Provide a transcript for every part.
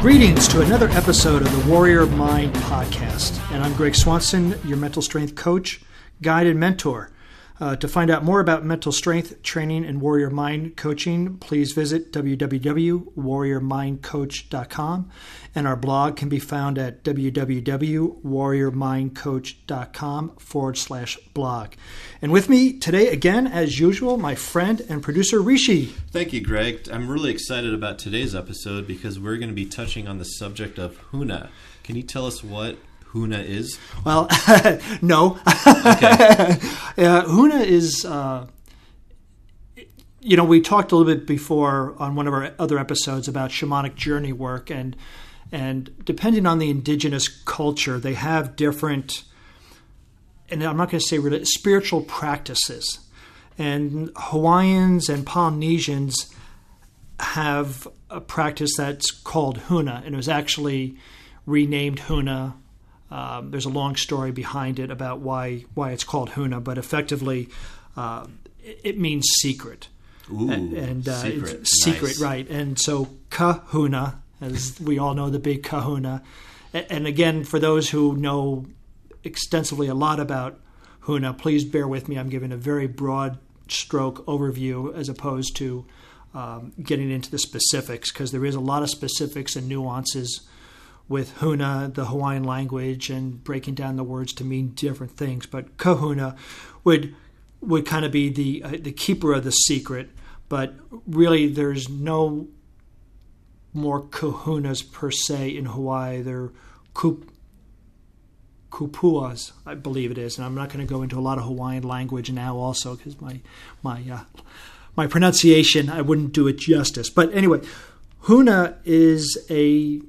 Greetings to another episode of the Warrior Mind Podcast. And I'm Greg Swanson, your mental strength coach, guide, and mentor. To find out more about mental strength training and warrior mind coaching, please visit www.warriormindcoach.com. And our blog can be found at www.warriormindcoach.com/blog. And with me today, again, as usual, my friend and producer, Rishi. Thank you, Greg. I'm really excited about today's episode because we're going to be touching on the subject of Huna. Can you tell us what Huna is? Well, no. Okay. Huna is, we talked a little bit before on one of our other episodes about shamanic journey work, and depending on the indigenous culture, they have different, and I'm not going to say really, spiritual practices. And Hawaiians and Polynesians have a practice that's called Huna, and it was actually renamed Huna. There's a long story behind it about why it's called Huna, but effectively it means secret. Ooh, and secret. It's secret, Nice. right? And so kahuna, as we all know, the big kahuna. And again, for those who know extensively a lot about Huna, please bear with me. I'm giving a very broad stroke overview as opposed to getting into the specifics, because there is a lot of specifics and nuances with Huna, the Hawaiian language, and breaking down the words to mean different things. But kahuna would kind of be the keeper of the secret, but really there's no more kahunas per se in Hawaii. They're kupuas, I believe it is, and I'm not going to go into a lot of Hawaiian language now also because my pronunciation, I wouldn't do it justice. But anyway, Huna is a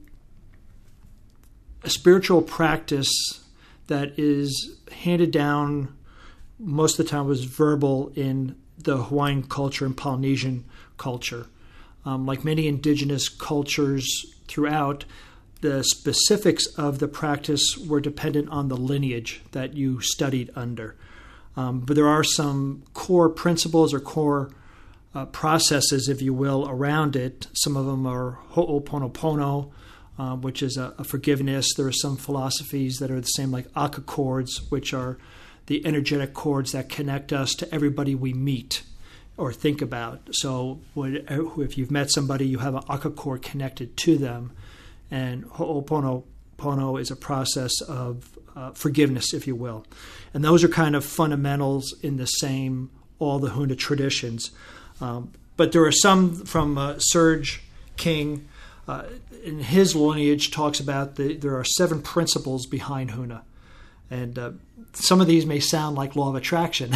spiritual practice that is handed down, most of the time was verbal, in the Hawaiian culture and Polynesian culture. Like many indigenous cultures throughout, the specifics of the practice were dependent on the lineage that you studied under. But there are some core principles or core processes, if you will, around it. Some of them are ho'oponopono, which is a forgiveness. There are some philosophies that are the same, like aka chords, which are the energetic chords that connect us to everybody we meet or think about. So if you've met somebody, you have an aka chord connected to them. And ho'oponopono is a process of forgiveness, if you will. And those are kind of fundamentals in the same, all the Huna traditions. But there are some from Serge King, in his lineage, talks about there are 7 principles behind Huna. And some of these may sound like law of attraction,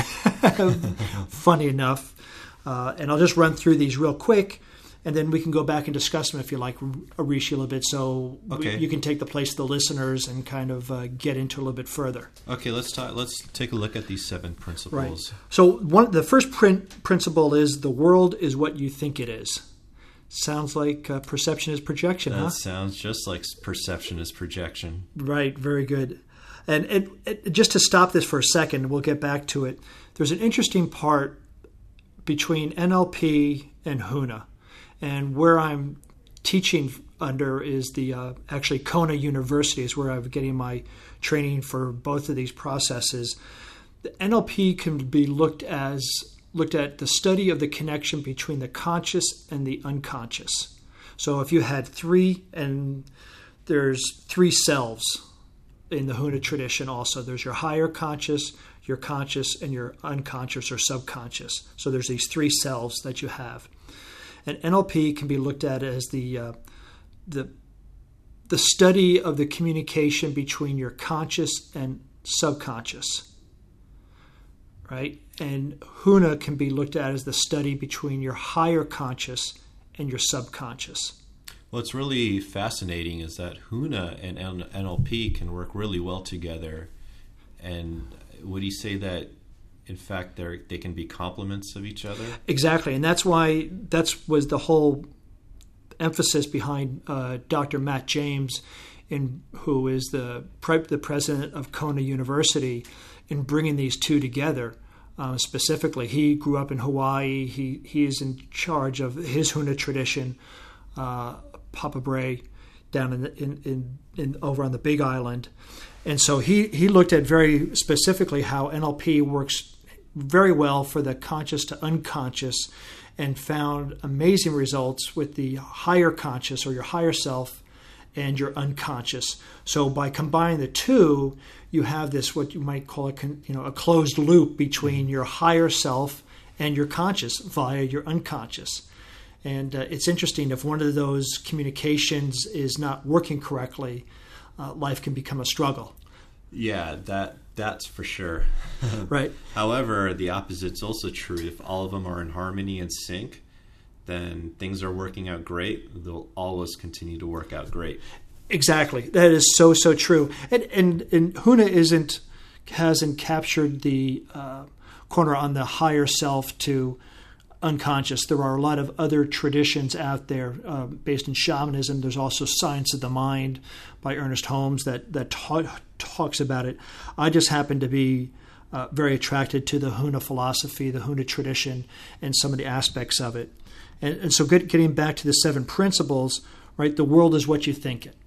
funny enough. And I'll just run through these real quick, and then we can go back and discuss them if you like, Rishi, a little bit. So okay. You can take the place of the listeners and kind of get into a little bit further. Okay, let's take a look at these 7 principles. Right. So the first principle is the world is what you think it is. Sounds like perception is projection, That huh? sounds just like perception is projection. Right, very good. And just to stop this for a second, we'll get back to it. There's an interesting part between NLP and Huna. And where I'm teaching under is actually Kona University is where I'm getting my training for both of these processes. The NLP can be looked at the study of the connection between the conscious and the unconscious. So if you had 3, and there's 3 selves in the Huna tradition also. There's your higher conscious, your conscious, and your unconscious or subconscious. So there's these 3 selves that you have. And NLP can be looked at as the study of the communication between your conscious and subconscious. Right? And Huna can be looked at as the study between your higher conscious and your subconscious. What's really fascinating is that Huna and NLP can work really well together. And would you say that, in fact, they can be complements of each other? Exactly. And that was the whole emphasis behind Dr. Matt James, who is the president of Kona University, in bringing these two together. Specifically, he grew up in Hawaii. He is in charge of his Huna tradition. Papa Bray down in over on the Big Island. And so he looked at very specifically how NLP works very well for the conscious to unconscious, and found amazing results with the higher conscious or your higher self and your unconscious. So by combining the two, you have this what you might call a closed loop between your higher self and your conscious via your unconscious. And it's interesting, if one of those communications is not working correctly, life can become a struggle. Yeah, that's for sure. Right. However, the opposite's also true. If all of them are in harmony and sync, then things are working out great. They'll always continue to work out great. Exactly. That is so true. And Huna hasn't captured the corner on the higher self to unconscious. There are a lot of other traditions out there based in shamanism. There's also Science of the Mind by Ernest Holmes that talks about it. I just happen to be very attracted to the Huna philosophy, the Huna tradition, and some of the aspects of it. And so getting back to the 7 principles, right? The world is what you think it.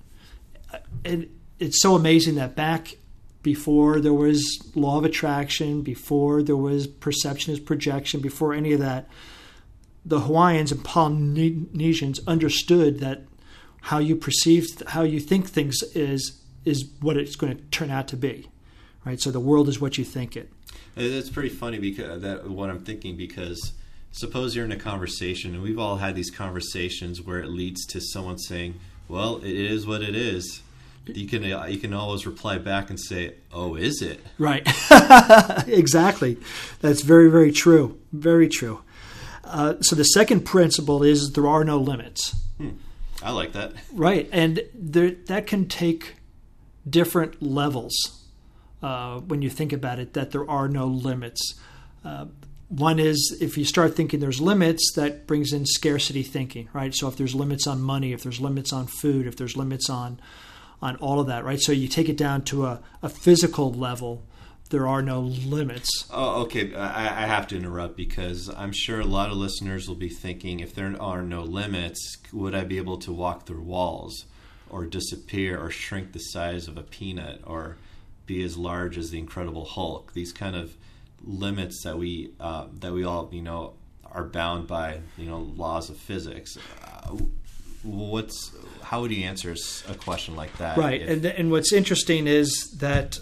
And it's so amazing that back before there was law of attraction, before there was perception as projection, before any of that, the Hawaiians and Polynesians understood that how you think things is what it's going to turn out to be, right? So the world is what you think it. It's pretty funny because what I'm thinking, because suppose you're in a conversation, and we've all had these conversations where it leads to someone saying, "Well, it is what it is." You can always reply back and say, "Oh, is it?" Right. Exactly. That's very, very true. Very true. So the second principle is there are no limits. I like that. Right. And that can take different levels when you think about it, that there are no limits. One is if you start thinking there's limits, that brings in scarcity thinking, right? So if there's limits on money, if there's limits on food, if there's limits on all of that, right? So you take it down to a physical level, there are no limits. Oh, okay. I have to interrupt because I'm sure a lot of listeners will be thinking, if there are no limits, would I be able to walk through walls or disappear or shrink the size of a peanut or be as large as the Incredible Hulk? These kind of limits that we all, are bound by, laws of physics. How would you answer a question like that? Right, and what's interesting is that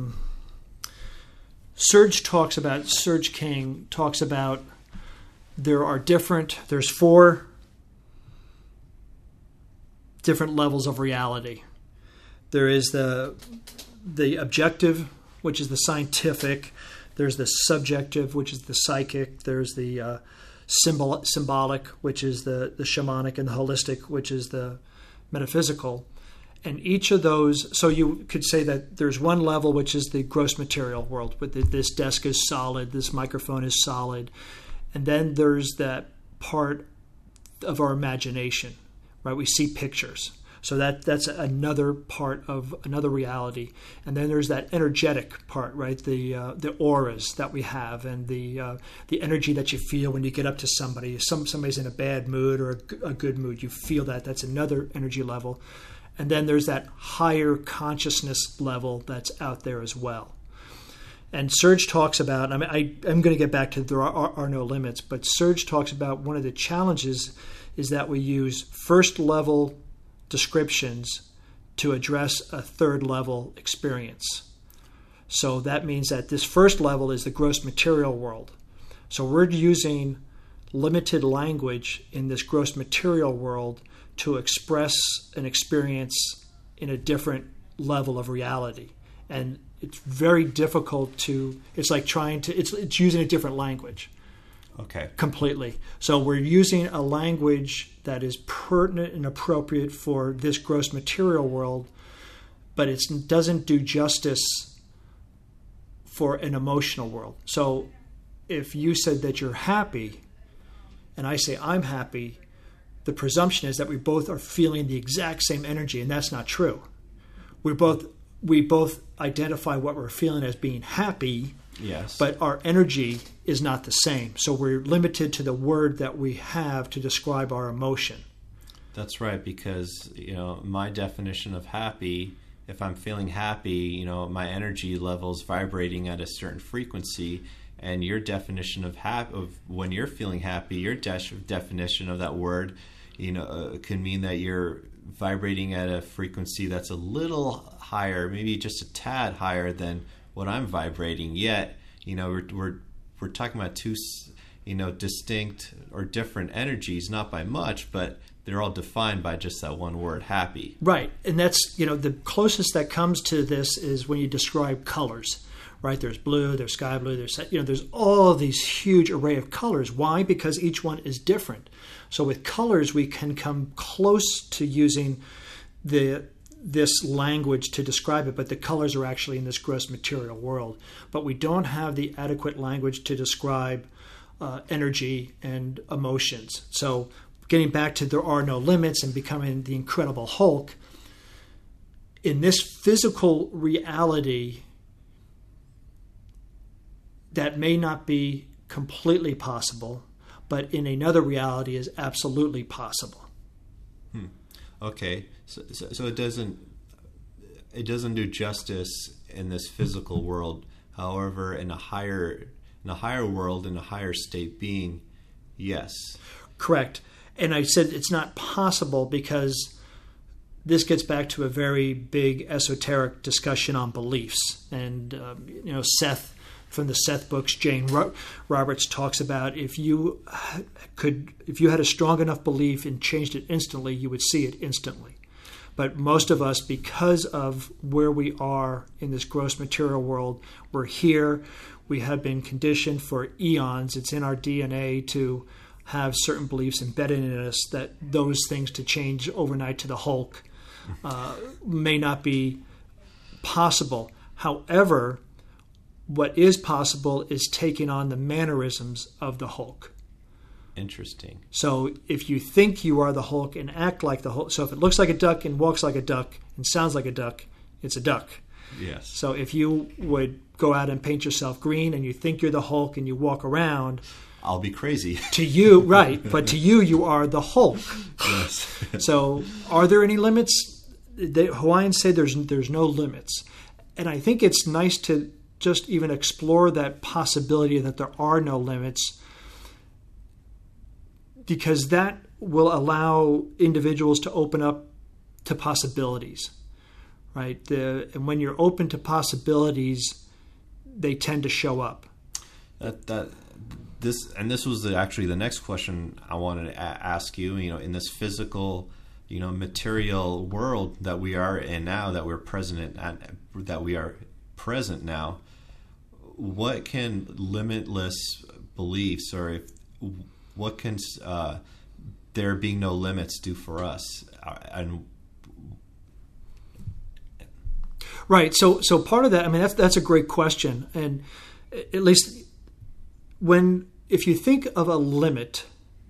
Serge King talks about there's 4 different levels of reality. There is the objective, which is the scientific. There's the subjective, which is the psychic. There's the symbolic, which is the shamanic, and the holistic, which is the metaphysical. And each of those, so you could say that there's one level, which is the gross material world, with this desk is solid, this microphone is solid. And then there's that part of our imagination, right? We see pictures. So that's another part of another reality. And then there's that energetic part, right? The auras that we have, and the energy that you feel when you get up to somebody. Somebody's in a bad mood or a good mood, you feel that. That's another energy level. And then there's that higher consciousness level that's out there as well. And Serge talks about, I'm going to get back to there are no limits, but Serge talks about one of the challenges is that we use first level descriptions to address a third level experience. So that means that this first level is the gross material world. So we're using limited language in this gross material world to express an experience in a different level of reality. And it's very difficult it's using a different language. Okay. Completely. So we're using a language that is pertinent and appropriate for this gross material world, but it doesn't do justice for an emotional world. So if you said that you're happy, and I say I'm happy, the presumption is that we both are feeling the exact same energy, and that's not true. We both identify what we're feeling as being happy, yes, but our energy is not the same. So we're limited to the word that we have to describe our emotion. That's right, because my definition of happy, if I'm feeling happy, my energy level's vibrating at a certain frequency, and your definition of when you're feeling happy, your definition of that word, can mean that you're vibrating at a frequency that's a little higher, maybe just a tad higher than what I'm vibrating. Yet, we're talking about two, distinct or different energies, not by much, but they're all defined by just that one word, happy. Right. And that's, the closest that comes to this is when you describe colors, right? There's blue, there's sky blue, there's all of these huge array of colors. Why? Because each one is different. So with colors, we can come close to using this language to describe it, but the colors are actually in this gross material world. But we don't have the adequate language to describe energy and emotions. So getting back to there are no limits and becoming the Incredible Hulk, in this physical reality, that may not be completely possible, but in another reality is absolutely possible. Okay, so it doesn't do justice in this physical world. However, in a higher world, in a higher state being, yes. Correct. And I said it's not possible because this gets back to a very big esoteric discussion on beliefs. And, Seth, from the Seth books, Jane Roberts talks about if you had a strong enough belief and changed it instantly, you would see it instantly. But most of us, because of where we are in this gross material world, we're here. We have been conditioned for eons. It's in our DNA to have certain beliefs embedded in us that those things to change overnight to the Hulk may not be possible. However, what is possible is taking on the mannerisms of the Hulk. Interesting. So if you think you are the Hulk and act like the Hulk, so if it looks like a duck and walks like a duck and sounds like a duck, it's a duck. Yes. So if you would go out and paint yourself green and you think you're the Hulk and you walk around, I'll be crazy. To you, right. But to you, you are the Hulk. Yes. So are there any limits? The Hawaiians say there's no limits. And I think it's nice to just even explore that possibility that there are no limits, because that will allow individuals to open up to possibilities, right? And when you're open to possibilities, they tend to show up. This was actually the next question I wanted to ask you. In this physical, material world that we are in now, that we are present now, what can limitless beliefs, or what can there being no limits do for us? Right. So part of that, I mean, that's a great question, and at least if you think of a limit,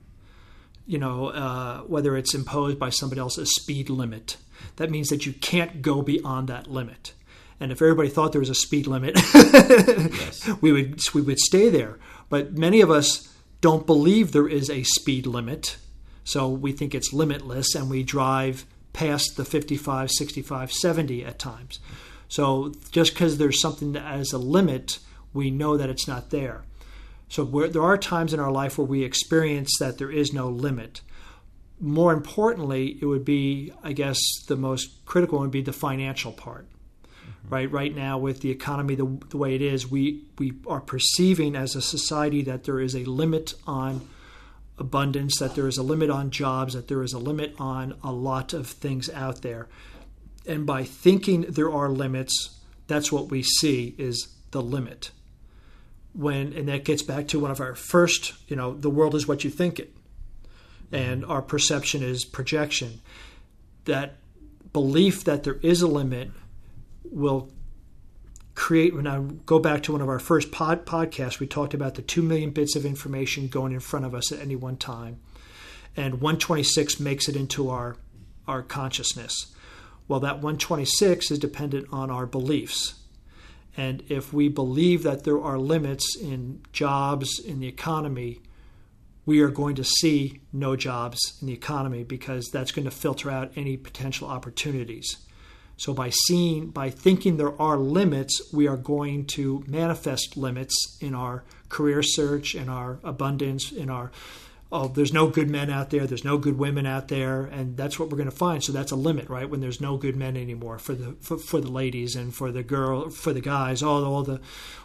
whether it's imposed by somebody else, a speed limit, that means that you can't go beyond that limit. And if everybody thought there was a speed limit, yes, we would stay there. But many of us don't believe there is a speed limit, so we think it's limitless, and we drive past the 55, 65, 70 at times. So just because there's something that has a limit, we know that it's not there. So there are times in our life where we experience that there is no limit. More importantly, it would be, I guess, the most critical would be the financial part. Mm-hmm. Right now, with the economy the way it is, we are perceiving as a society that there is a limit on abundance, that there is a limit on jobs, that there is a limit on a lot of things out there. And by thinking there are limits, that's what we see is the limit. And that gets back to one of our first, the world is what you think it. And our perception is projection. That belief that there is a limit will create, when I go back to one of our first podcasts, we talked about the 2 million bits of information going in front of us at any one time. And 126 makes it into our consciousness. Well, that 126 is dependent on our beliefs. And if we believe that there are limits in jobs, in the economy, we are going to see no jobs in the economy, because that's going to filter out any potential opportunities. So by thinking there are limits, we are going to manifest limits in our career search, in our abundance, in our, there's no good men out there, there's no good women out there, and that's what we're going to find. So that's a limit, right? When there's no good men anymore for the ladies and for the guys, all the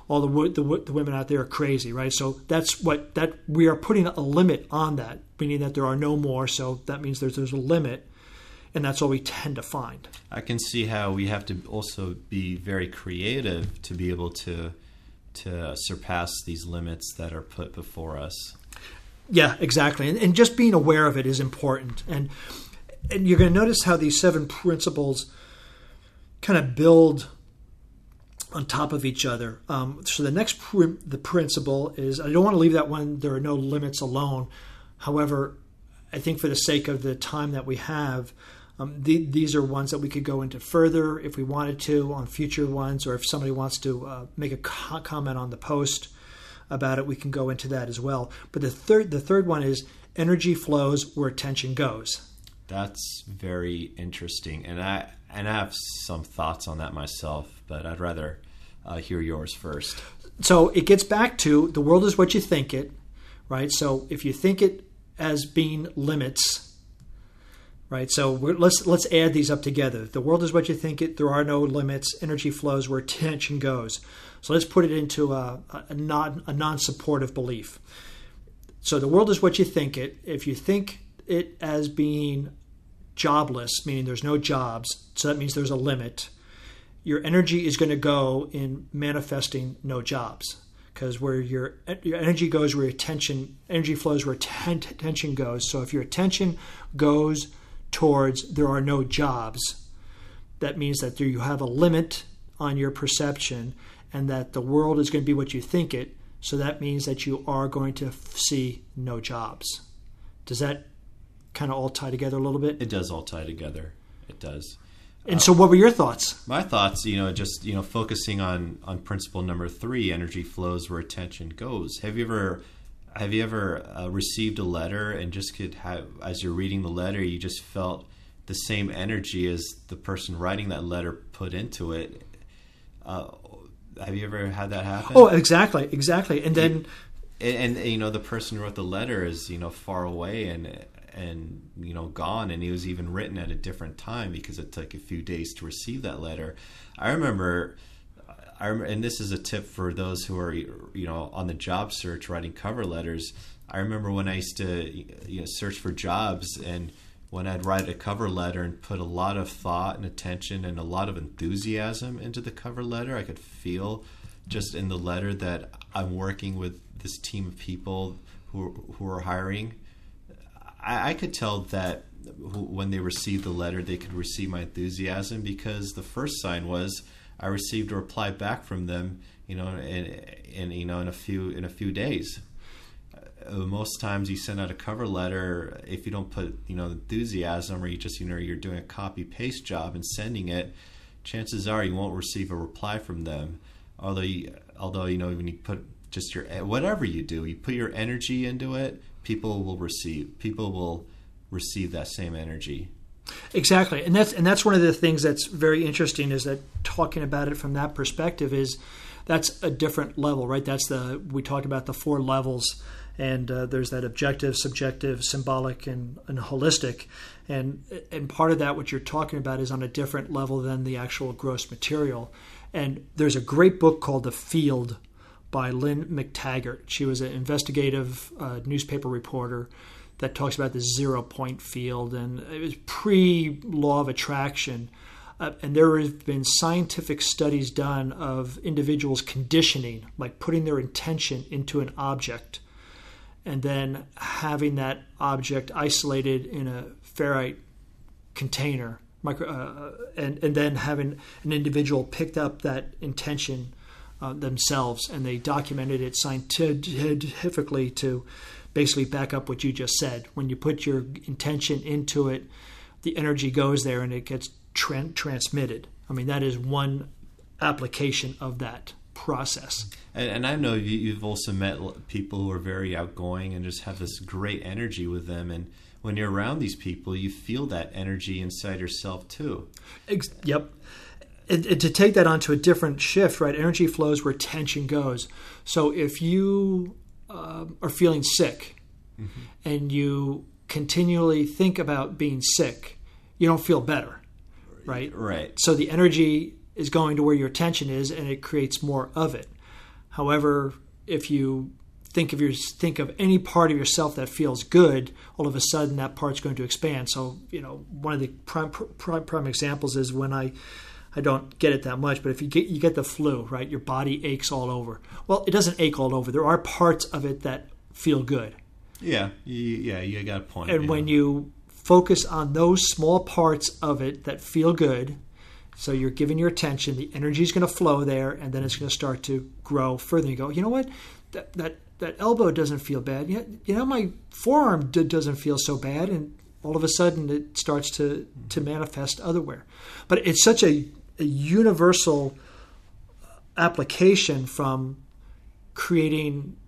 women out there are crazy, right? So that we are putting a limit on that, meaning that there are no more. So that means there's a limit. And that's all we tend to find. I can see how we have to also be very creative to be able to surpass these limits that are put before us. Yeah, exactly. And just being aware of it is important. And you're going to notice how these 7 principles kind of build on top of each other. So the next the principle is, I don't want to leave that one, there are no limits alone. However, I think for the sake of the time that we have, these are ones that we could go into further if we wanted to on future ones, or if somebody wants to make a comment on the post about it, we can go into that as well. But the third one is energy flows where attention goes. That's very interesting, and I have some thoughts on that myself, but I'd rather hear yours first. So it gets back to the world is what you think it, right? So if you think it as being limits, right? So let's add these up together. The world is what you think it. There are no limits. Energy flows where attention goes. So let's put it into a non-supportive belief. So the world is what you think it. If you think it as being jobless, meaning there's no jobs, so that means there's a limit, your energy is going to go in manifesting no jobs. Because where your energy goes, where energy flows where attention goes. So if your attention goes towards there are no jobs, that means that you have a limit on your perception, and that the world is going to be what you think it. So that means that you are going to see no jobs. Does that kind of all tie together a little bit? It does all tie together. It does. And so what were your thoughts? My thoughts, just focusing on principle number 3, energy flows where attention goes. Have you ever received a letter and just could have, as you're reading the letter, you just felt the same energy as the person writing that letter put into it? Have you ever had that happen? Oh, exactly. And then, and the person who wrote the letter is far away and gone, and it was even written at a different time because it took a few days to receive that letter. I remember, and this is a tip for those who are on the job search writing cover letters. I remember when I used to search for jobs, and when I'd write a cover letter and put a lot of thought and attention and a lot of enthusiasm into the cover letter, I could feel just in the letter that I'm working with this team of people who are hiring. I could tell that when they received the letter, they could receive my enthusiasm, because the first sign was I received a reply back from them, in a few days. Most times you send out a cover letter, if you don't put enthusiasm, or you just you're doing a copy paste job and sending it, chances are you won't receive a reply from them. Although when you put just your whatever you do, you put your energy into it, people will receive that same energy. Exactly. And that's one of the things that's very interesting, is that talking about it from that perspective is that's a different level, right? We talk about the 4 levels, and there's that objective, subjective, symbolic, and holistic. And part of that, what you're talking about, is on a different level than the actual gross material. And there's a great book called The Field by Lynn McTaggart. She was an investigative newspaper reporter that talks about the 0-point field, and it was pre-law of attraction. And there have been scientific studies done of individuals conditioning, like putting their intention into an object and then having that object isolated in a ferrite container, and then having an individual picked up that intention themselves, and they documented it scientifically to basically back up what you just said. When you put your intention into it, the energy goes there and it gets transmitted. I mean, that is one application of that. process. And I know you've also met people who are very outgoing and just have this great energy with them. And when you're around these people, you feel that energy inside yourself too. Yep. And to take that onto a different shift, right? Energy flows where tension goes. So if you are feeling sick and you continually think about being sick, you don't feel better, right? Right. So the energy is going to where your attention is, and it creates more of it. However, if you think of any part of yourself that feels good, all of a sudden that part's going to expand. So, one of the prime examples is when I don't get it that much, but if you get the flu, right, your body aches all over. Well, it doesn't ache all over. There are parts of it that feel good. Yeah, you got a point. And when you focus on those small parts of it that feel good, so you're giving your attention, the energy is going to flow there, and then it's going to start to grow further. You go, you know what? That elbow doesn't feel bad. My forearm doesn't feel so bad, and all of a sudden it starts to manifest otherwhere. But it's such a universal application, from creating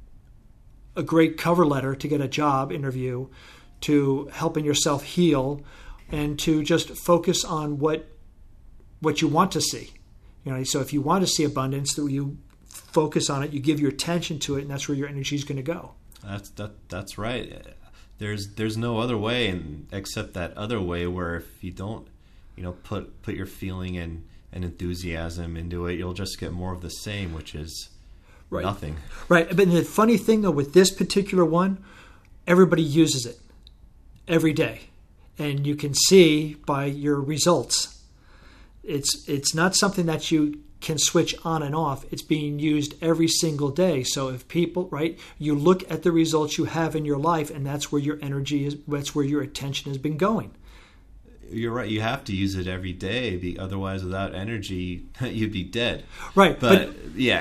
a great cover letter to get a job interview, to helping yourself heal, and to just focus on what you want to see. So if you want to see abundance, that you focus on it, you give your attention to it, and that's where your energy is going to go. That's right. There's no other way except that other way, where if you don't, put your feeling and enthusiasm into it, you'll just get more of the same, which is nothing. Right. But the funny thing, though, with this particular one, everybody uses it every day, and you can see by your results. It's not something that you can switch on and off. It's being used every single day. So if people, right, you look at the results you have in your life, and that's where your energy is, that's where your attention has been going. You're right. You have to use it every day. Otherwise, without energy, you'd be dead. Right. But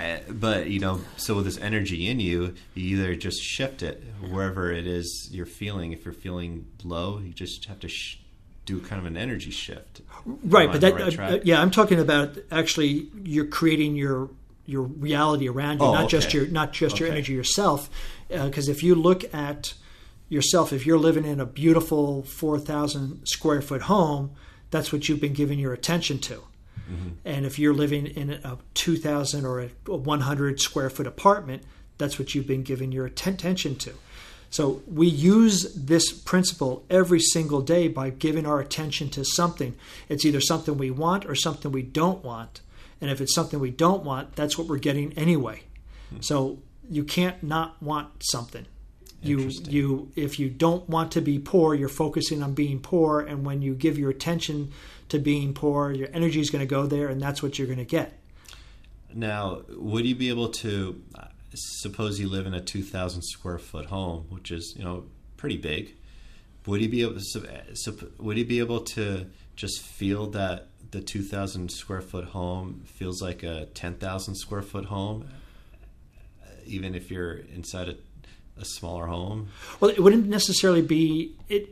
so with this energy in you, you either just shift it wherever it is you're feeling. If you're feeling low, you just have to do kind of an energy shift. Right. But I'm talking about actually you're creating your reality around you, not just your energy yourself. Because if you look at yourself, if you're living in a beautiful 4,000 square foot home, that's what you've been giving your attention to. Mm-hmm. And if you're living in a 2,000 or a 100 square foot apartment, that's what you've been giving your attention to. So we use this principle every single day by giving our attention to something. It's either something we want or something we don't want. And if it's something we don't want, that's what we're getting anyway. Mm-hmm. So you can't not want something. If you don't want to be poor, you're focusing on being poor, and when you give your attention to being poor, your energy is going to go there, and that's what you're going to get. Now, would you be able to, suppose you live in a 2,000 square foot home, which is pretty big? Would you be able to just feel that the 2,000 square foot home feels like a 10,000 square foot home, even if you're inside a smaller home? Well, it wouldn't necessarily be it.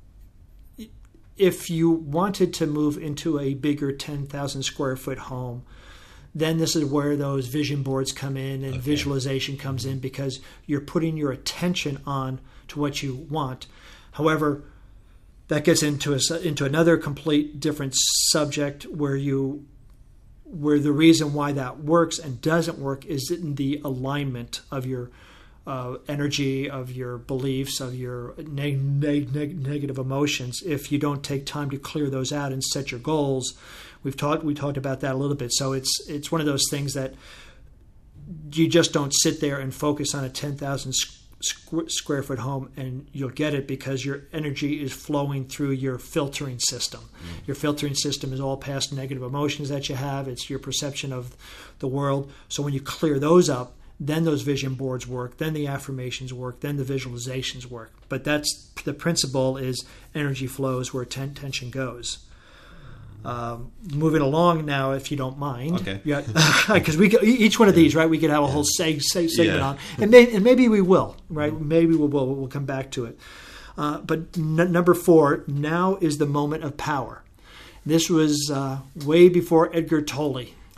If you wanted to move into a bigger 10,000 square foot home, then this is where those vision boards come in and visualization comes in, because you're putting your attention on to what you want. However, that gets into another complete different subject where the reason why that works and doesn't work is in the alignment of your energy, of your beliefs, of your negative emotions. If you don't take time to clear those out and set your goals, we talked about that a little bit. So it's one of those things that you just don't sit there and focus on a 10,000 square foot home and you'll get it, because your energy is flowing through your filtering system. Mm. Your filtering system is all past negative emotions that you have. It's your perception of the world. So when you clear those up, then those vision boards work, then the affirmations work, then the visualizations work. But that's the principle, is energy flows where tension goes. Moving along now, if you don't mind. Okay. Yeah, because each one of these, right, we could have a whole segment on. And maybe we will, right? Maybe we will. We'll come back to it. But number 4, now is the moment of power. This was way before Edgar Tolle.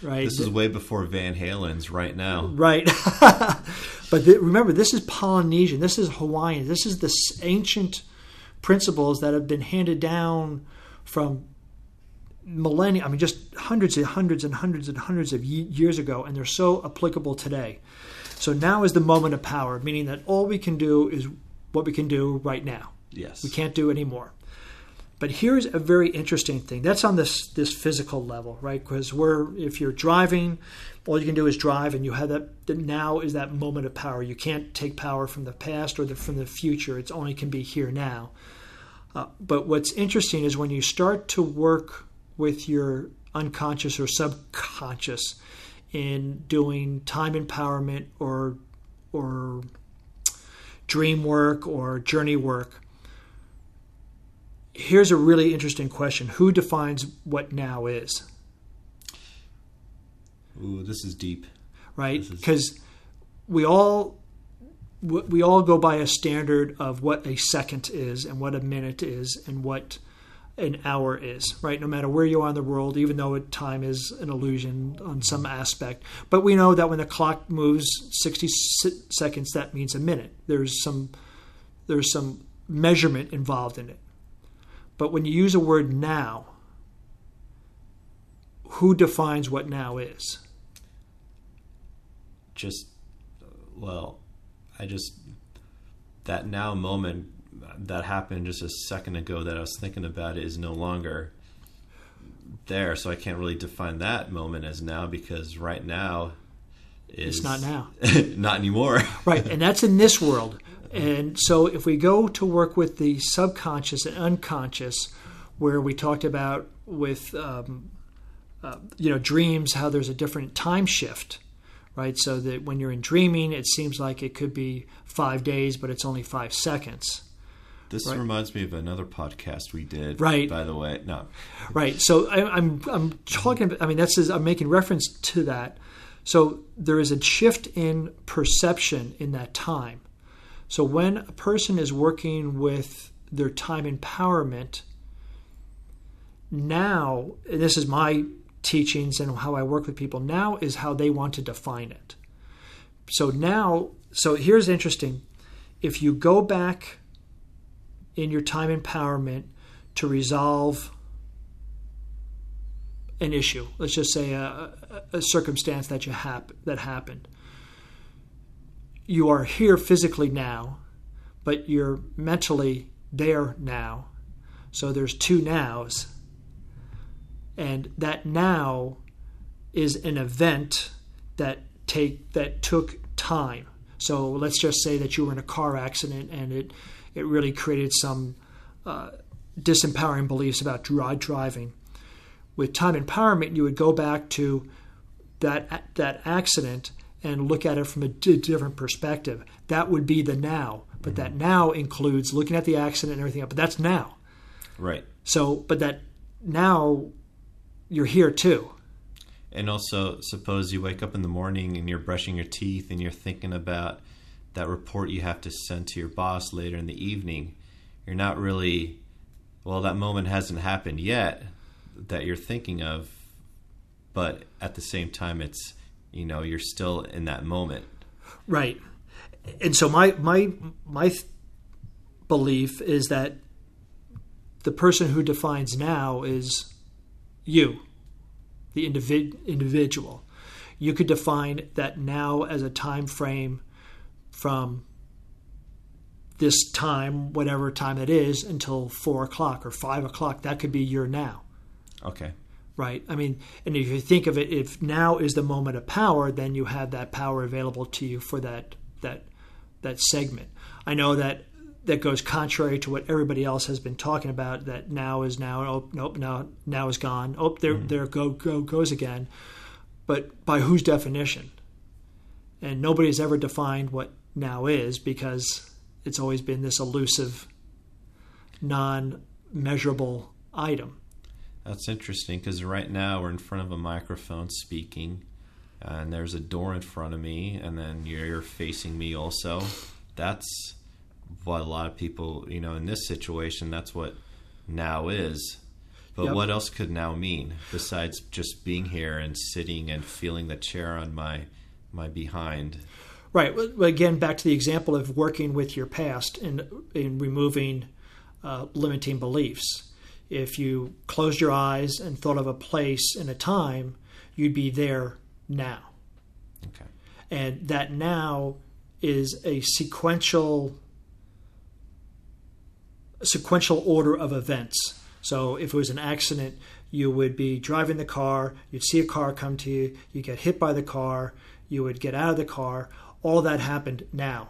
right? This is way before Van Halen's Right Now. Right. But remember, this is Polynesian. This is Hawaiian. This is the ancient principles that have been handed down from millennia. I mean, just hundreds and hundreds and hundreds and hundreds of years ago, and they're so applicable today. So now is the moment of power, meaning that all we can do is what we can do right now. Yes. We can't do any more. But here's a very interesting thing. That's on this physical level, right? Because if you're driving, all you can do is drive, and you have that. Now is that moment of power. You can't take power from the past or from the future. It only can be here now. But what's interesting is when you start to work with your unconscious or subconscious in doing time empowerment or dream work or journey work. Here's a really interesting question. Who defines what now is? Ooh, this is deep. Right? Because we all go by a standard of what a second is and what a minute is and what an hour is, right? No matter where you are in the world, even though time is an illusion on some aspect. But we know that when the clock moves 60 seconds, that means a minute. There's some measurement involved in it. But when you use a word now, who defines what now is? That now moment that happened just a second ago that I was thinking about it is no longer there. So I can't really define that moment as now, because right now is... It's not now. Not anymore. Right, and that's in this world. And so if we go to work with the subconscious and unconscious, where we talked about with dreams, how there's a different time shift, right? So that when you're in dreaming, it seems like it could be 5 days, but it's only 5 seconds. This reminds me of another podcast we did, right? By the way, no, right. So I'm talking. I mean, I'm making reference to that. So there is a shift in perception in that time. So when a person is working with their time empowerment, now, and this is my teachings and how I work with people, now is how they want to define it. So here's interesting. If you go back in your time empowerment to resolve an issue, let's just say a circumstance that happened, you are here physically now, but you're mentally there now. So there's two nows. And that now is an event that took time. So let's just say that you were in a car accident and it really created some disempowering beliefs about driving. With time empowerment, you would go back to that accident and look at it from a different perspective. That would be the now. But that now includes looking at the accident and everything else. But that's now. Right. So, but that now you're here too. And also, suppose you wake up in the morning and you're brushing your teeth and you're thinking about that report you have to send to your boss later in the evening. You're not really, that moment hasn't happened yet that you're thinking of, but at the same time, it's, you're still in that moment. Right. And so my belief is that the person who defines now is you, the individual. You could define that now as a time frame from this time, whatever time it is, until 4 o'clock or 5 o'clock. That could be your now. Okay. Right. I mean, and if you think of it, if now is the moment of power, then you have that power available to you for that segment. I know that goes contrary to what everybody else has been talking about, that now is now. Oh, nope, now is gone. Oh, there goes again. But by whose definition? And nobody has ever defined what now is, because it's always been this elusive, non-measurable item. That's interesting, because right now we're in front of a microphone speaking, and there's a door in front of me, and then you're facing me also. That's what a lot of people, in this situation, that's what now is. But Yep. what else could now mean besides just being here and sitting and feeling the chair on my behind? Right. Well, again, back to the example of working with your past and in removing limiting beliefs. If you closed your eyes and thought of a place and a time, you'd be there now. Okay. And that now is a sequential order of events. So if it was an accident, you would be driving the car, you'd see a car come to you, you get hit by the car, you would get out of the car. All that happened now.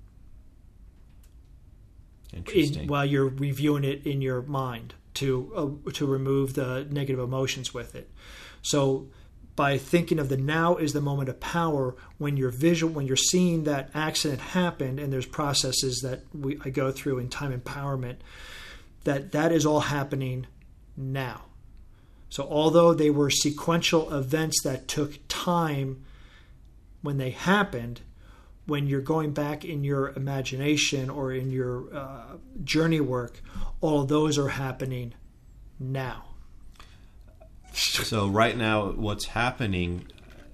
Interesting. While you're reviewing it in your mind to remove the negative emotions with it. So by thinking of the now is the moment of power, when you're seeing that accident happen, and there's processes that I go through in time empowerment, that is all happening now. So although they were sequential events that took time when they happened, when you're going back in your imagination or in your journey work, all of those are happening now. So right now, what's happening,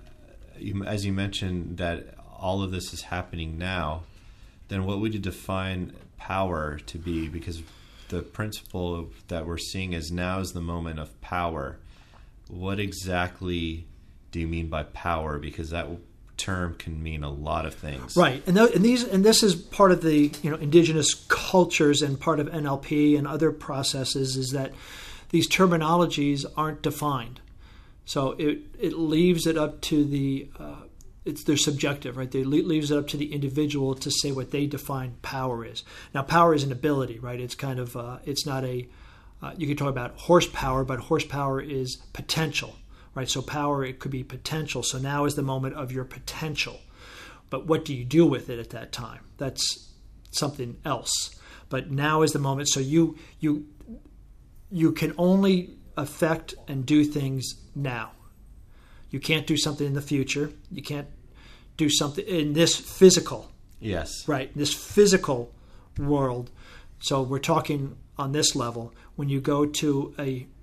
as you mentioned, that all of this is happening now, then what would you define power to be? Because the principle that we're seeing is now is the moment of power. What exactly do you mean by power? Because that term can mean a lot of things. Right, and this is part of the indigenous cultures and part of NLP and other processes, is that these terminologies aren't defined. So it leaves it up to they're subjective, right? They leaves it up to the individual to say what they define power is. Now, power is an ability, right? It's kind of it's not a you can talk about horsepower, but horsepower is potential, right? So power, it could be potential. So now is the moment of your potential. But what do you do with it at that time? That's something else. But now is the moment. So you can only affect and do things now. You can't do something in the future. You can't do something in this physical. Yes. Right, this physical world. So we're talking on this level. When you go to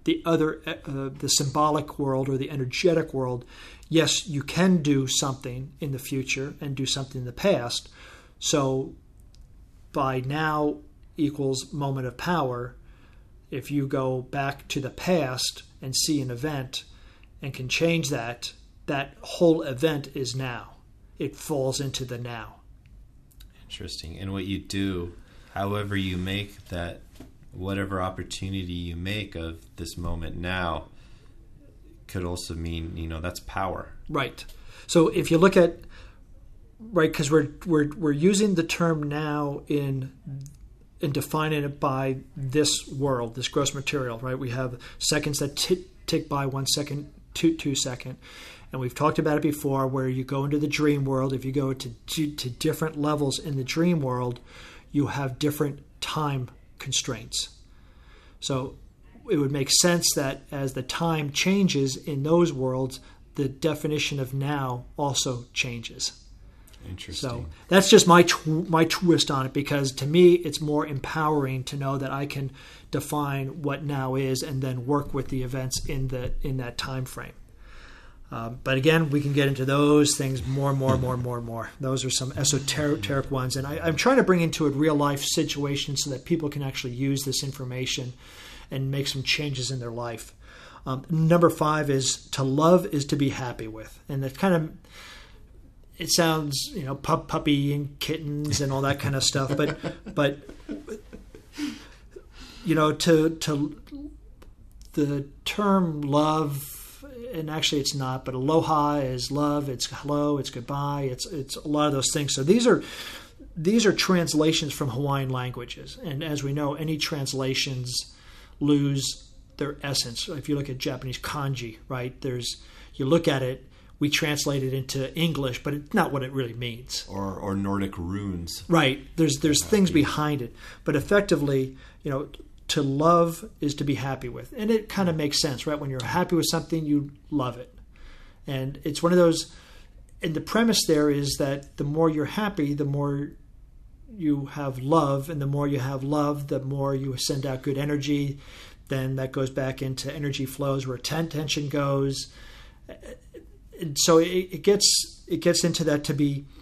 the symbolic world or the energetic world, yes, you can do something in the future and do something in the past. So by now equals moment of power. If you go back to the past and see an event and can change that whole event is now. It falls into the now. Interesting. And what you do, however you make that, whatever opportunity you make of this moment now, could also mean, that's power. Right. So if you look at, right, because we're using the term now in defining it by this world, this gross material, right? We have seconds that tick by 1 second, 2 second. And we've talked about it before, where you go into the dream world. If you go to different levels in the dream world, you have different time constraints. So it would make sense that as the time changes in those worlds, the definition of now also changes. Interesting. So that's just my twist on it, because to me it's more empowering to know that I can define what now is and then work with the events in that time frame. But again, we can get into those things more. Those are some esoteric ones, and I'm trying to bring into a real life situation so that people can actually use this information and make some changes in their life. Number 5 is to love is to be happy with, and that kind of, it sounds, puppy and kittens and all that kind of stuff, but to the term love, and actually it's not, but aloha is love, it's hello, it's goodbye, it's a lot of those things. So these are translations from Hawaiian languages, and as we know, any translations lose their essence. If you look at Japanese kanji, right, you look at it, we translate it into English, but it's not what it really means. Or Nordic runes. Right. There's things behind it. But effectively, to love is to be happy with. And it kind of makes sense, right? When you're happy with something, you love it. And it's one of those, and the premise there is that the more you're happy, the more you have love, and the more you have love, the more you send out good energy, then that goes back into energy flows where tension goes. And so it gets into that to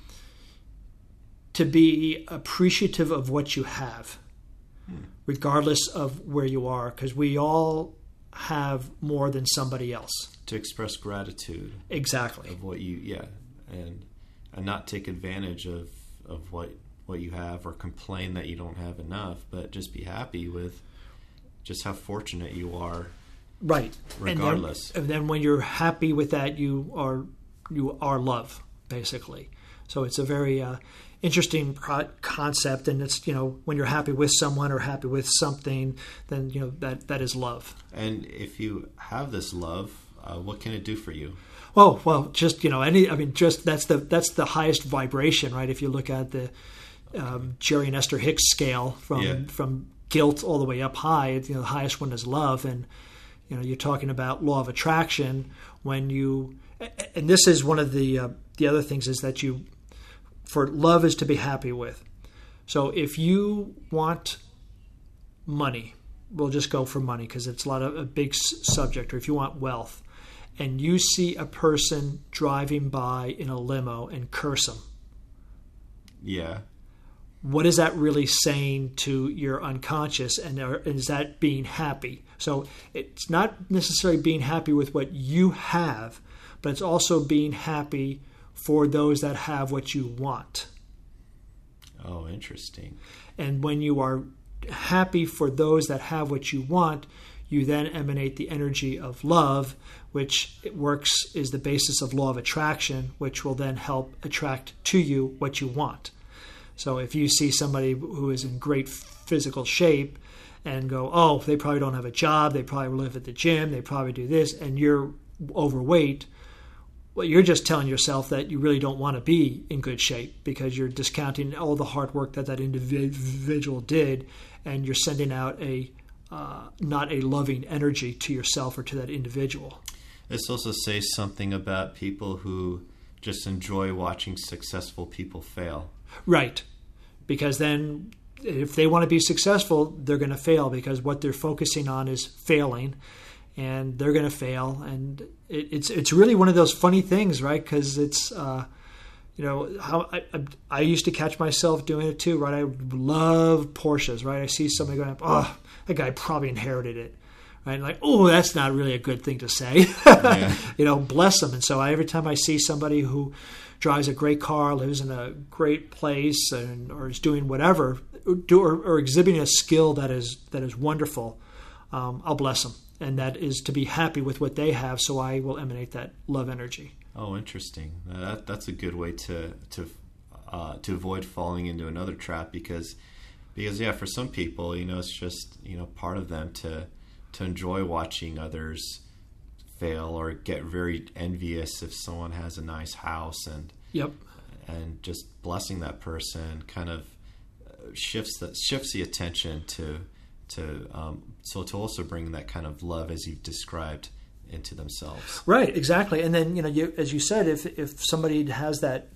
be appreciative of what you have, regardless of where you are, because we all have more than somebody else. To express gratitude. Exactly. Of what you, and not take advantage of what you have or complain that you don't have enough, but just be happy with just how fortunate you are. Right. Regardless. And then when you're happy with that, you are love, basically. So it's a very interesting concept, and it's, when you're happy with someone or happy with something, then that is love. And if you have this love, what can it do for you? Oh, well, just that's the highest vibration, right? If you look at the Jerry and Esther Hicks scale from guilt all the way up high, the highest one is love, and you're talking about law of attraction when you, and this is one of the other things is that for love is to be happy with. So if you want money, we'll just go for money because it's a big subject, or if you want wealth, and you see a person driving by in a limo and curse them. Yeah. What is that really saying to your unconscious, and is that being happy? So it's not necessarily being happy with what you have, but it's also being happy for those that have what you want. Oh, interesting. And when you are happy for those that have what you want, you then emanate the energy of love, which is the basis of law of attraction, which will then help attract to you what you want. So if you see somebody who is in great physical shape and go, oh, they probably don't have a job, they probably live at the gym, they probably do this, and you're overweight, well, you're just telling yourself that you really don't want to be in good shape because you're discounting all the hard work that individual did, and you're sending out not a loving energy to yourself or to that individual. This also says something about people who just enjoy watching successful people fail. Right. Because then if they want to be successful, they're going to fail because what they're focusing on is failing, and they're going to fail. And it's really one of those funny things, right? Because it's, how I used to catch myself doing it too, right? I love Porsches, right? I see somebody going, oh, that guy probably inherited it. Right? Like, oh, that's not really a good thing to say. Yeah. Bless them. And so every time I see somebody who drives a great car, lives in a great place, or is doing whatever, or exhibiting a skill that is wonderful, I'll bless them. And that is to be happy with what they have, so I will emanate that love energy. Oh, interesting. That's a good way to avoid falling into another trap because for some people, it's just part of them to enjoy watching others fail or get very envious if someone has a nice house, and just blessing that person kind of shifts the attention to also bring that kind of love as you've described into themselves. Right, exactly. And then as you said, if somebody has that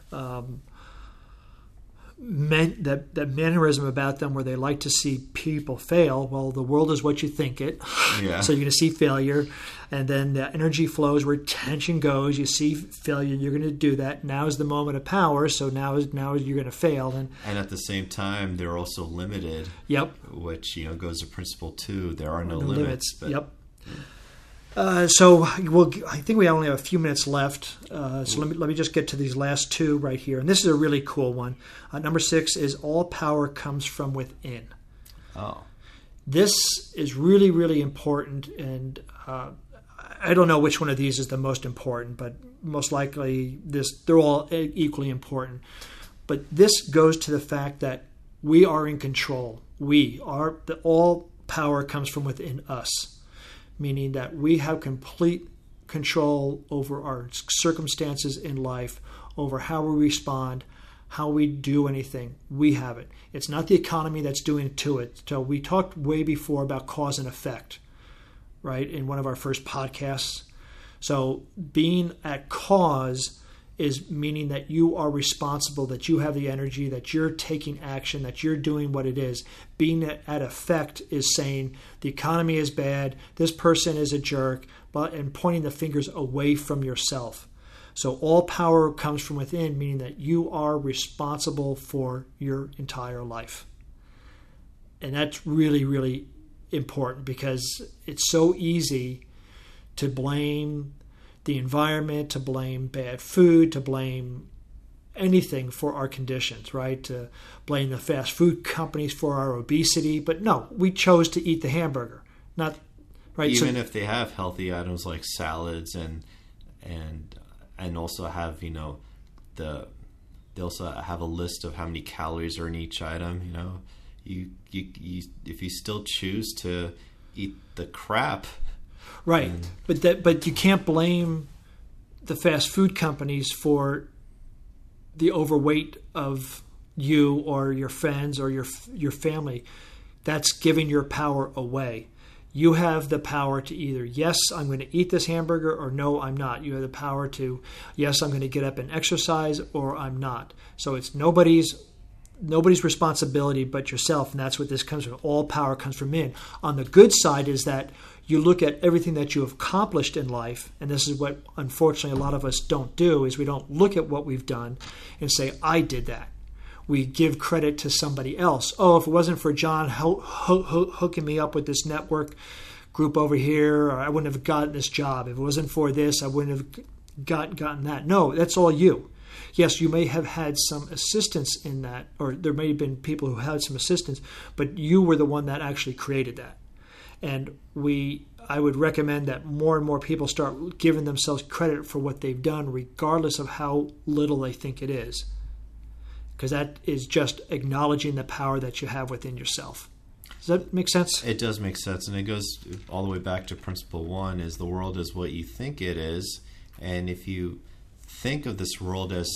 that mannerism about them where they like to see people fail, well, the world is what you think it. Yeah. So you're going to see failure, and then the energy flows where tension goes. You see failure, you're going to do that. Now is the moment of power, so now you're going to fail. And at the same time, they're also limited. Yep. Which goes to principle 2. There are no limits. But, yep. So I think we only have a few minutes left. So let me just get to these last two right here. And this is a really cool one. Number 6 is all power comes from within. Oh. This is really, really important. And I don't know which one of these is the most important, but most likely they're all equally important. But this goes to the fact that we are in control. All power comes from within us. Meaning that we have complete control over our circumstances in life, over how we respond, how we do anything. We have it. It's not the economy that's doing it to it. So we talked way before about cause and effect, right, in one of our first podcasts. So being at cause is meaning that you are responsible, that you have the energy, that you're taking action, that you're doing what it is. Being at effect is saying the economy is bad, this person is a jerk, and pointing the fingers away from yourself. So all power comes from within, meaning that you are responsible for your entire life. And that's really, really important, because it's so easy to blame the environment, to blame bad food, to blame anything for our conditions, right? To blame the fast food companies for our obesity. But no, we chose to eat the hamburger, not right. Even if they have healthy items like salads and also have, they also have a list of how many calories are in each item. You if you still choose to eat the crap. Right, but you can't blame the fast food companies for the overweight of you or your friends or your family. That's giving your power away. You have the power to either, yes, I'm going to eat this hamburger, or no, I'm not. You have the power to, yes, I'm going to get up and exercise, or I'm not. So it's nobody's responsibility but yourself, and that's what this comes from. All power comes from in. On the good side is that you look at everything that you have accomplished in life, and this is what, unfortunately, a lot of us don't do, is we don't look at what we've done and say, I did that. We give credit to somebody else. Oh, if it wasn't for John hooking me up with this network group over here, or I wouldn't have gotten this job. If it wasn't for this, I wouldn't have gotten that. No, that's all you. Yes, you may have had some assistance in that, or there may have been people who had some assistance, but you were the one that actually created that. And I would recommend that more and more people start giving themselves credit for what they've done, regardless of how little they think it is. Because that is just acknowledging the power that you have within yourself. Does that make sense? It does make sense. And it goes all the way back to principle 1, is the world is what you think it is. And if you think of this world as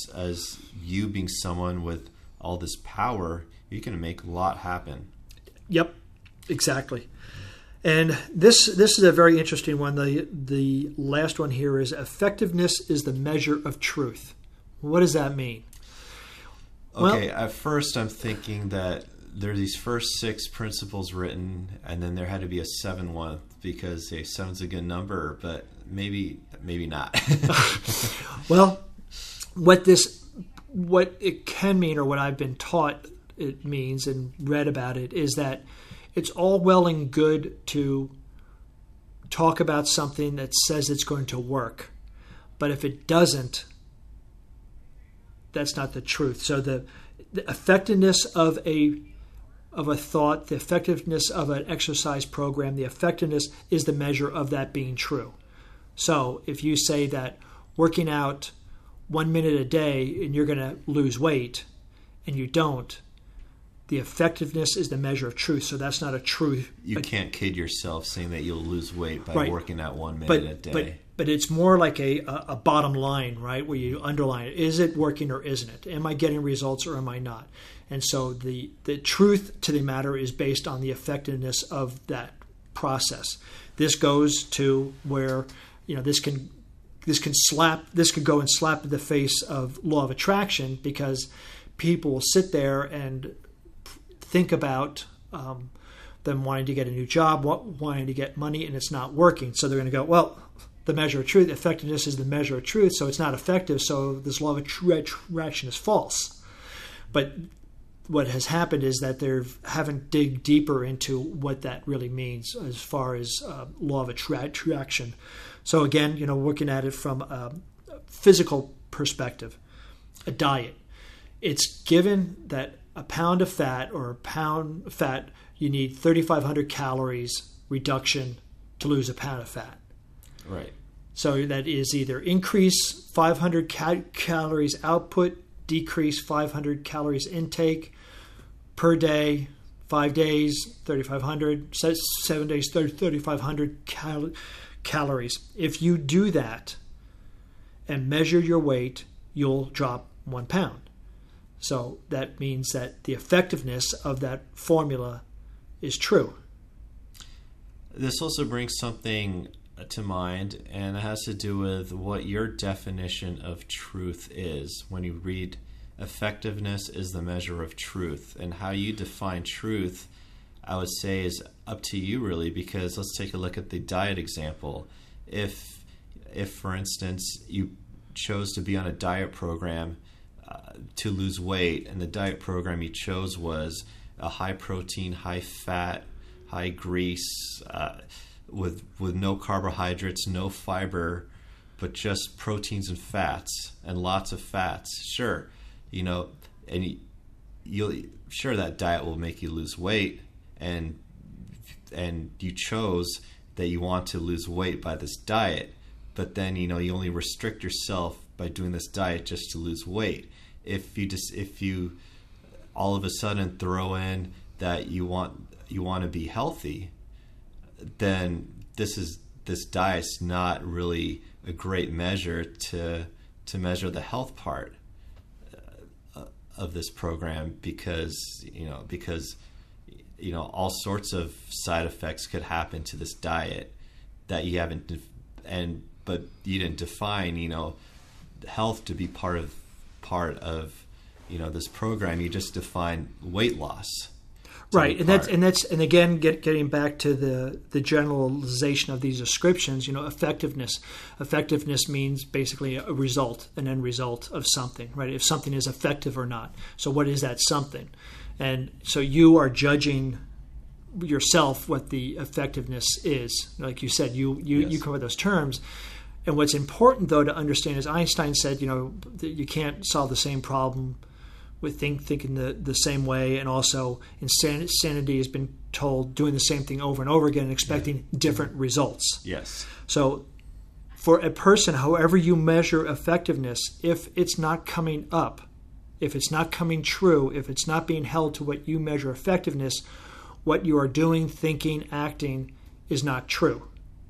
you being someone with all this power, you can make a lot happen. Yep, exactly. And this is a very interesting one. The last one here is effectiveness is the measure of truth. What does that mean? Okay, at first I'm thinking that there are these first 6 principles written, and then there had to be a 7th one, because 7's a good number, but maybe not. Well, what it can mean, or what I've been taught it means and read about it, is that it's all well and good to talk about something that says it's going to work, but if it doesn't, that's not the truth. So the effectiveness of a thought, the effectiveness of an exercise program, the effectiveness is the measure of that being true. So if you say that working out 1 minute a day and you're going to lose weight, and you don't, the effectiveness is the measure of truth. So that's not a truth. You can't kid yourself saying that you'll lose weight by working out 1 minute a day. But it's more like a bottom line, right, where you underline it. Is it working or isn't it? Am I getting results or am I not? And so the truth to the matter is based on the effectiveness of that process. This goes to where, this could go and slap in the face of law of attraction, because people will sit there and think about them wanting to get a new job, wanting to get money, and it's not working. So they're going to go, well, the measure of truth, effectiveness is the measure of truth, so it's not effective, so this law of attraction is false. But what has happened is that they haven't dig deeper into what that really means as far as law of attraction. So again, looking at it from a physical perspective, a diet. It's given that a pound of fat or a pound of fat, you need 3,500 calories reduction to lose a pound of fat. Right. So that is either increase 500 calories output, decrease 500 calories intake per day, 5 days, 3,500, 7 days, 3,500 calories. If you do that and measure your weight, you'll drop 1 pound. So that means that the effectiveness of that formula is true. This also brings something to mind, and it has to do with what your definition of truth is. When you read effectiveness is the measure of truth, and how you define truth, I would say, is up to you really, because let's take a look at the diet example. If for instance you chose to be on a diet program to lose weight, and the diet program you chose was a high protein, high fat, high grease, with no carbohydrates, no fiber, but just proteins and fats, and lots of fats. Sure, and sure that diet will make you lose weight, and you chose that you want to lose weight by this diet, but then you only restrict yourself by doing this diet just to lose weight. If you all of a sudden throw in that you want to be healthy, then this diet's not really a great measure to measure the health part of this program, because all sorts of side effects could happen to this diet that you haven't, but you didn't define health to be part of this program. You just define weight loss. Right, and again, getting back to the generalization of these descriptions, effectiveness. Effectiveness means basically a result, an end result of something, right? If something is effective or not. So what is that something? And so you are judging yourself what the effectiveness is. Like you said, you come up with those terms. And what's important, though, to understand is Einstein said, that you can't solve the same problem with thinking the same way, and also insanity has been told doing the same thing over and over again and expecting different results. Yes. So for a person, however you measure effectiveness, if it's not coming up, if it's not coming true, if it's not being held to what you measure effectiveness, what you are doing, thinking, acting is not true.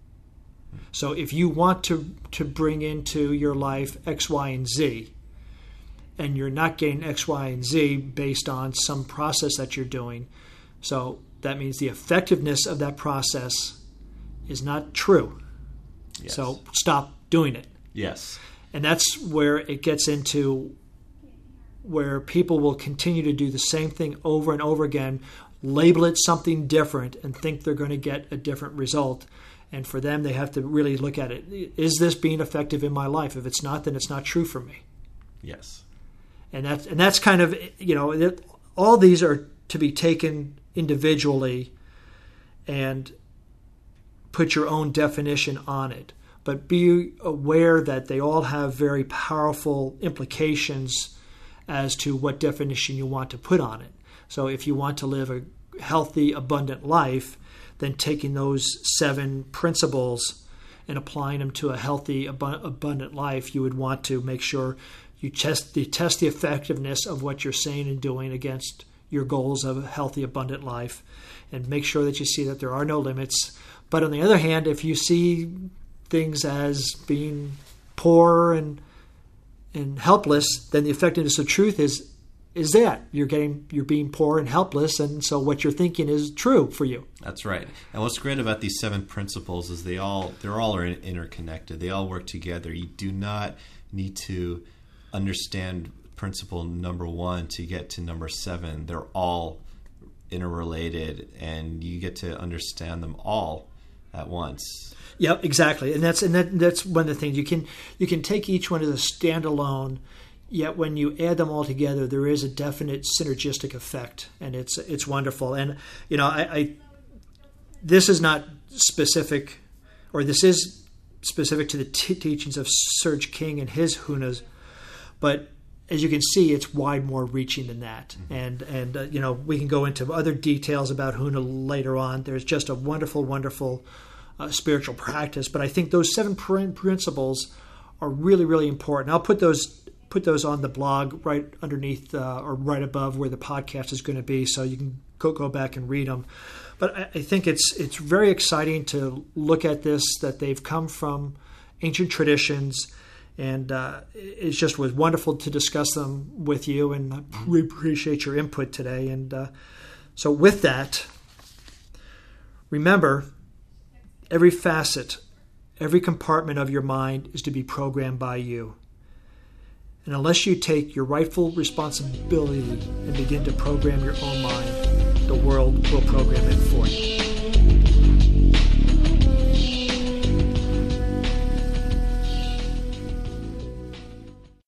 So if you want to bring into your life X, Y, and Z, and you're not getting X, Y, and Z based on some process that you're doing, so that means the effectiveness of that process is not true. Yes. So stop doing it. Yes. And that's where it gets into where people will continue to do the same thing over and over again, label it something different, and think they're going to get a different result. And for them, they have to really look at it. Is this being effective in my life? If it's not, then it's not true for me. Yes. And that's kind of, all these are to be taken individually and put your own definition on it. But be aware that they all have very powerful implications as to what definition you want to put on it. So if you want to live a healthy, abundant life, then taking those 7 principles and applying them to a healthy, abundant life, you would want to make sure you test the effectiveness of what you're saying and doing against your goals of a healthy, abundant life, and make sure that you see that there are no limits. But on the other hand, if you see things as being poor and helpless, then the effectiveness of truth is that you're being poor and helpless, and so what you're thinking is true for you. That's right. And what's great about these 7 principles is they're all interconnected. They all work together. You do not need to understand principle number 1 to get to number 7. They're all interrelated, and you get to understand them all at once. Yep, exactly. And that's one of the things. You can take each one as a standalone, yet when you add them all together, there is a definite synergistic effect, and it's wonderful. And this is not specific, or this is specific to the teachings of Serge King and his Hunas, but as you can see, it's wide, more reaching than that. Mm-hmm. And we can go into other details about Huna later on. There's just a wonderful, wonderful spiritual practice. But I think those 7 principles are really, really important. I'll put those on the blog right underneath or right above where the podcast is going to be, so you can go back and read them. But I think it's very exciting to look at this, that they've come from ancient traditions, and it just was wonderful to discuss them with you, and we appreciate your input today. And so with that, remember, every facet Every compartment of your mind is to be programmed by you. And unless you take your rightful responsibility and begin to program your own mind, the world will program it for you.